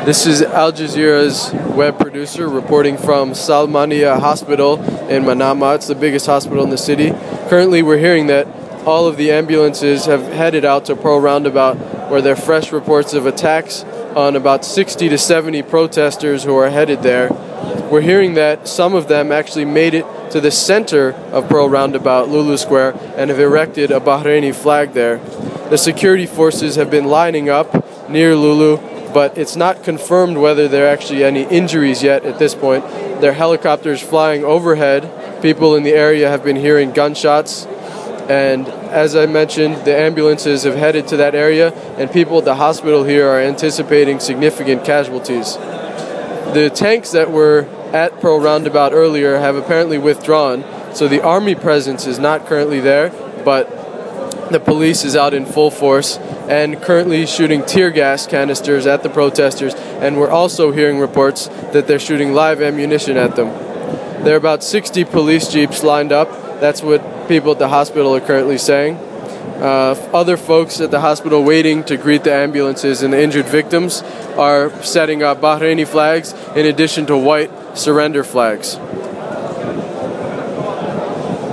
This is Al Jazeera's web producer reporting from Salmania Hospital in Manama. It's the biggest hospital in the city. Currently, we're hearing that all of the ambulances have headed out to Pearl Roundabout, where there are fresh reports of attacks on about 60 to 70 protesters who are headed there. We're hearing that some of them actually made it to the center of Pearl Roundabout, Lulu Square, and have erected a Bahraini flag there. The security forces have been lining up near Lulu, but it's not confirmed whether there are actually any injuries yet at this point. There are helicopters flying overhead. People in the area have been hearing gunshots. And as I mentioned, the ambulances have headed to that area, and people at the hospital here are anticipating significant casualties. The tanks that were at Pearl Roundabout earlier have apparently withdrawn, so the army presence is not currently there, but the police is out in full force and currently shooting tear gas canisters at the protesters, and we're also hearing reports that they're shooting live ammunition at them. There are about 60 police jeeps lined up. That's what people at the hospital are currently saying. Other folks at the hospital waiting to greet the ambulances and the injured victims are setting up Bahraini flags in addition to white surrender flags.